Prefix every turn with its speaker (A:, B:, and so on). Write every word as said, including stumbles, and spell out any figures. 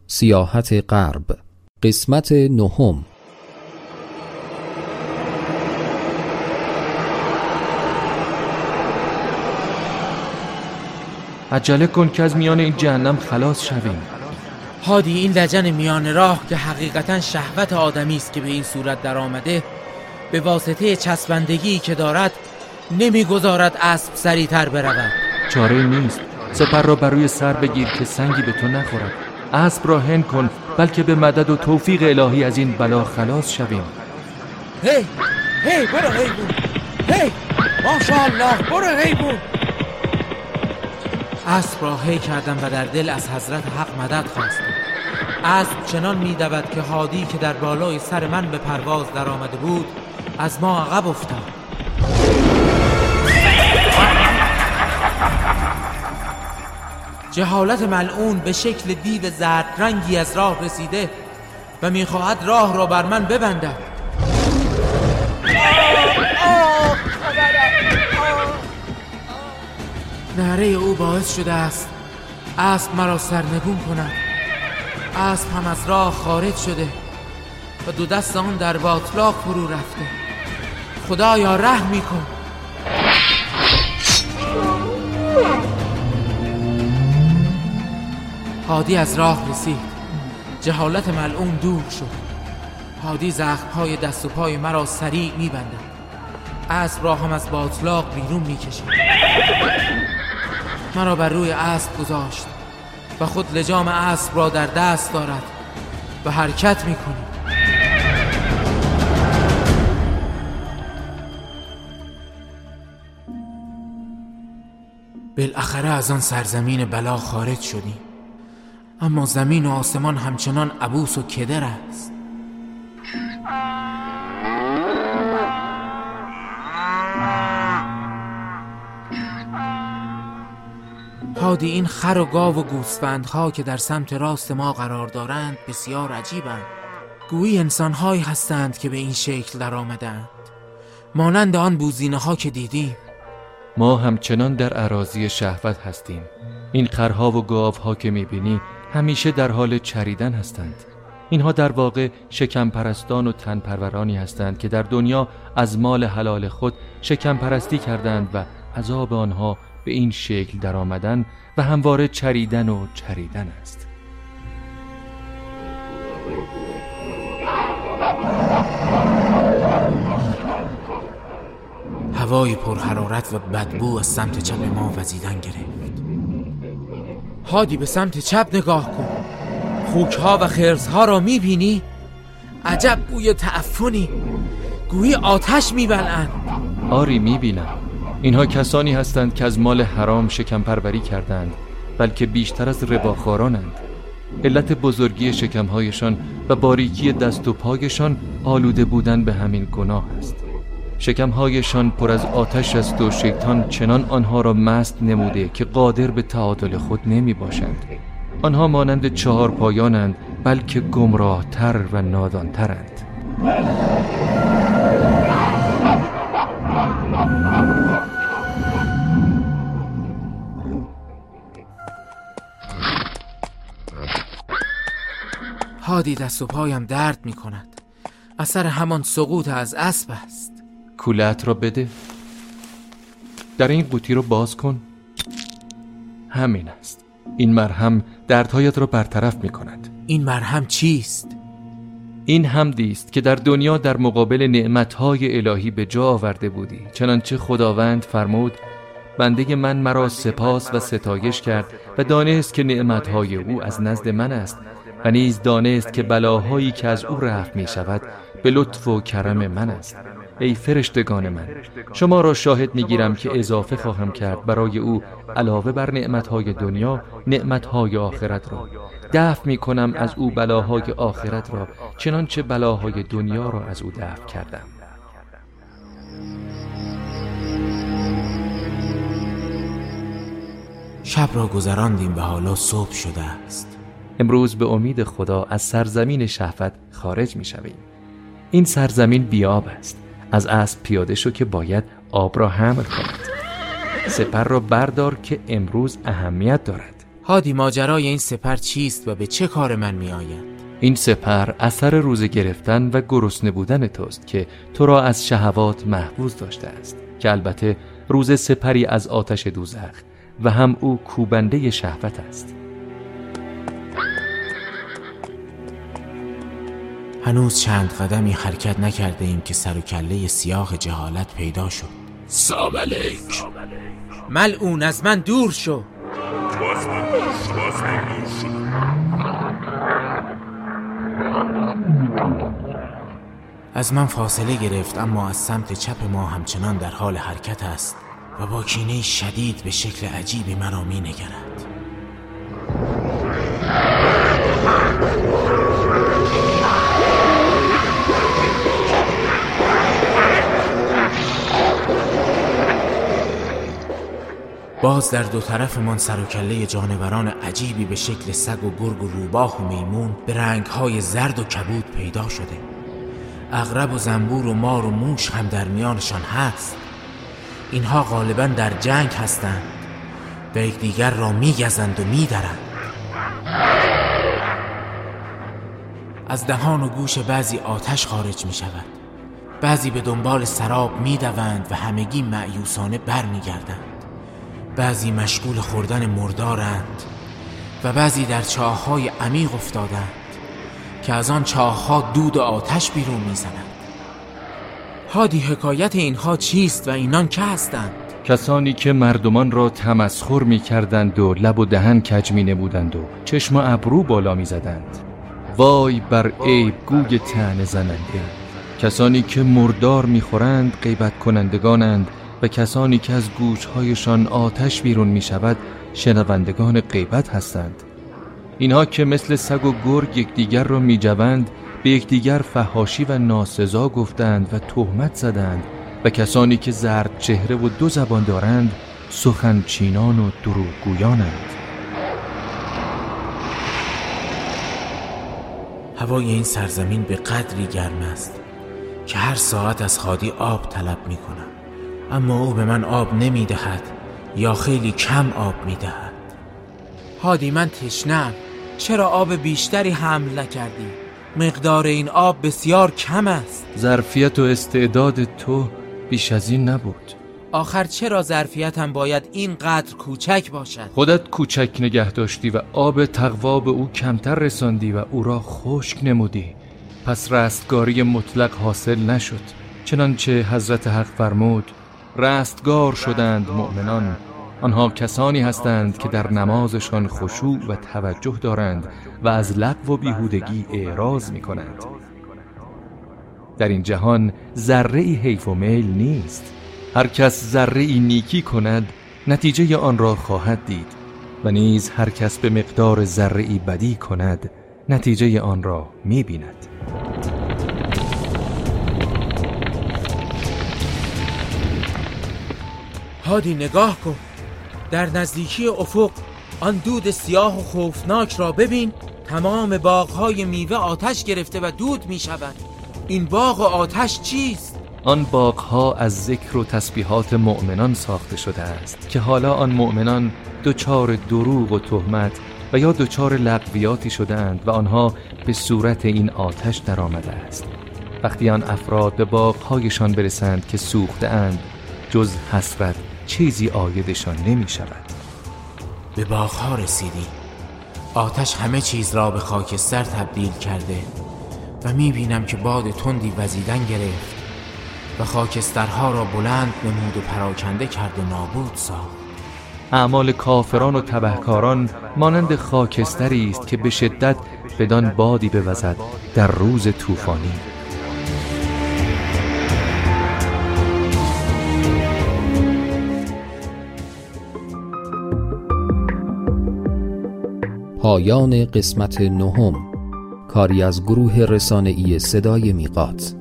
A: سیاحت غرب، قسمت نهم.
B: عجله کن که از میان این جهنم خلاص شویم.
C: هادی، این لجن میان راه که حقیقتا شهوت آدمی است که به این صورت در آمده، به واسطه چسبندگی که دارد نمیگذارد اسب سریعتر برود.
B: چاره نیست. سپر را بر روی سر بگیر که سنگی به تو نخورد. اسب را هن کن بلکه به مدد و توفیق الهی از این بلا خلاص شویم.
C: هی هی برو حیوان، هی ماشاءالله برو حیوان. اسب را هی کردم و در دل از حضرت حق مدد خواستم. اسب چنان می‌دود که هادی که در بالای سر من به پرواز در آمده بود از ما عقب افتاد. جهالت ملعون به شکل دیو زرد رنگی از راه رسیده و می‌خواهد راه را بر من ببندد. نعره او باعث شده است اسب مرا سرنگون کند. اسب هم از راه خارج شده و دو دست آن در باطلاق فرو رفته. خدایا رحمی کن. هادی از راه رسید. جهالت ملعون دور شد. هادی زخم‌های دست و پای مرا سریع می‌بندد. اسب را هم از باطلاق بیرون می‌کشید. مرا بر روی اسب گذاشت و خود لجام اسب را در دست دارد و حرکت می‌کند. بالاخره از آن سرزمین بلا خارج شدیم، اما زمین و آسمان همچنان عبوس و کدر است. هادی، این خر و گاو و گوسفندها که در سمت راست ما قرار دارند بسیار عجیبند. گویی انسانهایی هستند که به این شکل در آمدند، مانند آن بوزینه ها که دیدیم.
B: ما همچنان در اراضی شهوت هستیم. این خرها و گاوها که میبینی همیشه در حال چریدن هستند. اینها در واقع شکم پرستان و تن پرورانی هستند که در دنیا از مال حلال خود شکم پرستی کردند و عذاب آنها به این شکل در آمدن و همواره چریدن و چریدن است.
C: هوای پرحرارت و بدبو از سمت چپ ما وزیدن گرفت. هادی، به سمت چپ نگاه کن. خوکها و خرسها را میبینی؟ عجب بوی تعفنی، گویی آتش میبلند.
B: آری میبینم. اینها کسانی هستند که از مال حرام شکم پروری کردند، بلکه بیشتر از رباخوارانند. علت بزرگی شکمهایشان و باریکی دست و پایشان آلوده بودن به همین گناه است. شکمهایشان پر از آتش است و شیطان چنان آنها را مست نموده که قادر به تعادل خود نمی باشند. آنها مانند چهار پایانند، بلکه گمراه تر و نادان ترند.
C: هادی، دست و پایم درد می کند. اثر همان سقوط از اسب است.
B: کوله‌ات را بده. در این قوطی رو باز کن. همین است. این مرهم دردهایت را برطرف می کند.
C: این مرهم چیست؟
B: این حمدی است که در دنیا در مقابل نعمتهای الهی به جا آورده بودی، چنانچه خداوند فرمود بنده من مرا سپاس و ستایش کرد و دانست که نعمتهای او از نزد من است و نیز دانست که بلاهایی که از او رفع می شود به لطف و کرم من است. ای فرشتگان من، شما را شاهد میگیرم که اضافه خواهم کرد برای او علاوه بر نعمتهای دنیا نعمتهای آخرت را. دفع میکنم از او بلاهای آخرت را چنانچه بلاهای دنیا را از او دفع کردم.
C: شب را گذراندیم و حالا صبح شده است.
B: امروز به امید خدا از سرزمین شهوت خارج میشویم. این سرزمین بیاب است. از اسب پیاده شو که باید آب را حمل کند. سپر را بردار که امروز اهمیت دارد.
C: هادی ماجرای این سپر چیست و به چه کار من می آید؟
B: این سپر اثر روزه گرفتن و گرسنه بودن توست که تو را از شهوات محفوظ داشته است، که البته روزه سپری از آتش دوزخ و هم او کوبنده شهوت است.
C: هنوز چند قدمی حرکت نکرده ایم که سر و کله سیاه جهالت پیدا شد.
D: سلام علیک.
C: ملعون از من دور شو.
D: باز من باز من دور شو.
C: از من فاصله گرفت، اما از سمت چپ ما همچنان در حال حرکت است و با کینه شدید به شکل عجیبی مرا می نگرد. باز در دو طرف من سر و کله جانوران عجیبی به شکل سگ و گرگ و روباه و میمون به رنگهای زرد و کبود پیدا شده. عقرب و زنبور و مار و موش هم در میانشان هست. اینها غالباً در جنگ هستند و یکدیگر را میگزند و میدرند. از دهان و گوش بعضی آتش خارج می شود. بعضی به دنبال سراب میدوند و همگی مأیوسانه بر میگردند. بعضی مشغول خوردن مردارند و بعضی در چاه‌های عمیق افتادند که از آن چاه‌ها دود و آتش بیرون می‌زنند. هادی حکایت اینها چیست و اینان که هستند؟
B: کسانی که مردمان را تمسخر می‌کردند و لب و دهن کج می‌نمودند و چشم و ابرو بالا می‌زدند. وای بر عیب گوی طعنه زننده. کسانی که مردار می‌خورند غیبت کنندگانند و کسانی که از گوش‌هایشان آتش بیرون می‌شود شنوندگان غیبت هستند. اینها که مثل سگ و گرگ یکدیگر را می‌جوند، به یکدیگر فحاشی و ناسزا گفتند و تهمت زدند و کسانی که زرد چهره و دو زبان دارند سخن چینان و دروغگویانند.
C: هوای این سرزمین به قدری گرم است که هر ساعت از هادی آب طلب می‌کنم، اما او به من آب نمی‌دهد یا خیلی کم آب می‌دهد. هادی من تشنه‌ام. چرا آب بیشتری حمل نکردی؟ مقدار این آب بسیار کم است.
B: ظرفیت و استعداد تو بیش از این نبود.
C: آخر چرا ظرفیتم باید اینقدر کوچک باشد؟
B: خودت کوچک نگه داشتی و آب تقوا به او کمتر رساندی و او را خشک نمودی. پس رستگاری مطلق حاصل نشد. چنانچه حضرت حق فرمود رستگار شدند مؤمنان. آنها کسانی هستند که در نمازشان خشوع و توجه دارند و از لغو و بیهودگی اعراض می کنند. در این جهان ذره‌ای حیف و میل نیست. هر کس ذره‌ای نیکی کند نتیجه آن را خواهد دید و نیز هر کس به مقدار ذره‌ای بدی کند نتیجه آن را می بیند.
C: هادی نگاه کن، در نزدیکی افق آن دود سیاه و خوفناک را ببین. تمام باغ‌های میوه آتش گرفته و دود می‌شوند. این باغ و آتش چیست؟
B: آن باغ‌ها از ذکر و تسبیحات مؤمنان ساخته شده است که حالا آن مؤمنان دچار دروغ و تهمت و یا دچار لغویاتی شدند و آنها به صورت این آتش در آمده است. وقتی آن افراد به باغ‌هایشان برسند که سوخته اند، جز حسرت چیزی عایدشان نمی شود.
C: به باغ‌ها رسیدی. آتش همه چیز را به خاکستر تبدیل کرده و می بینم که باد تندی وزیدن گرفت و خاکسترها را بلند نمود و پراکنده کرد و نابود ساخت.
B: اعمال کافران و تبهکاران مانند خاکستری است که به شدت بدان بادی بوزد در روز طوفانی.
A: پایان قسمت نهم. کاری از گروه رسانه‌ای صدای میقات.